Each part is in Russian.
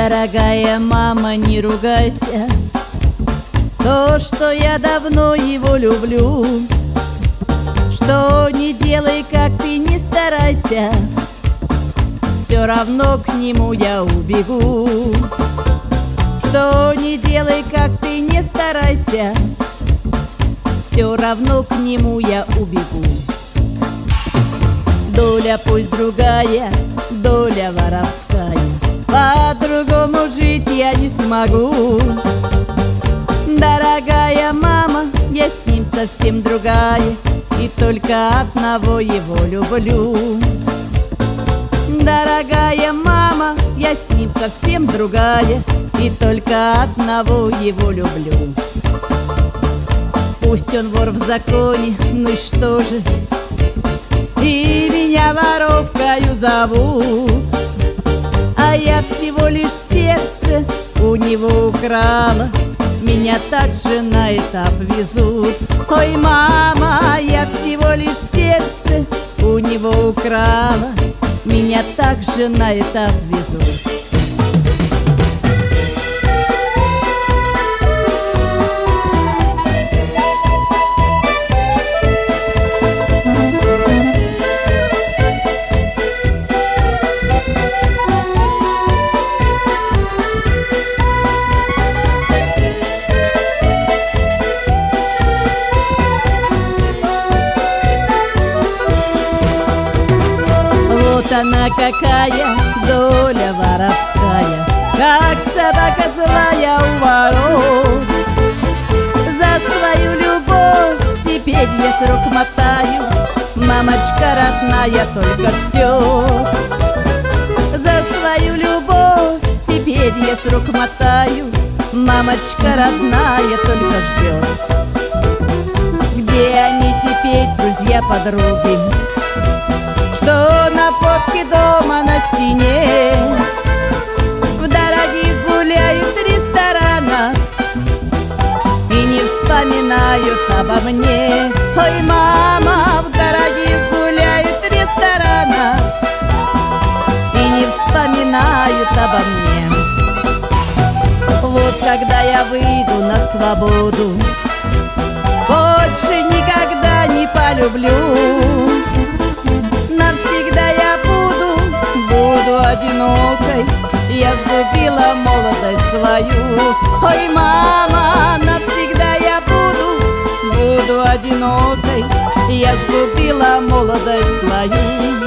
Дорогая мама, не ругайся, то, что я давно его люблю. Что не делай, как ты не старайся, все равно к нему я убегу. Что не делай, как ты не старайся, все равно к нему я убегу. Доля пусть другая, доля воровская, по-другому жить я не смогу. Дорогая мама, я с ним совсем другая, и только одного его люблю. Дорогая мама, я с ним совсем другая, и только одного его люблю. Пусть он вор в законе, ну и что же, и меня воровкою зовут, а я всего лишь сердце у него украла. Меня также на этап везут. Ой, мама, я всего лишь сердце у него украла. Меня также на этап везут. Она какая доля воровская, как собака злая у ворот. За свою любовь теперь я срок мотаю, мамочка родная только ждет. За свою любовь теперь я срок мотаю, мамочка родная только ждет. Где они теперь, друзья-подруги, что на фотке дома на стене, в дорогих гуляют ресторанах и не вспоминают обо мне? Ой, мама, в дорогих гуляют ресторанах и не вспоминают обо мне. Вот когда я выйду на свободу, больше никогда не полюблю. Навсегда я буду одинокой, я сгубила молодость свою. Ой, мама, навсегда я буду одинокой, я сгубила молодость свою.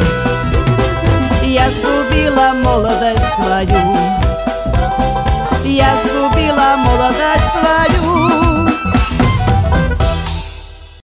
Я сгубила молодость свою. Я сгубила молодость свою.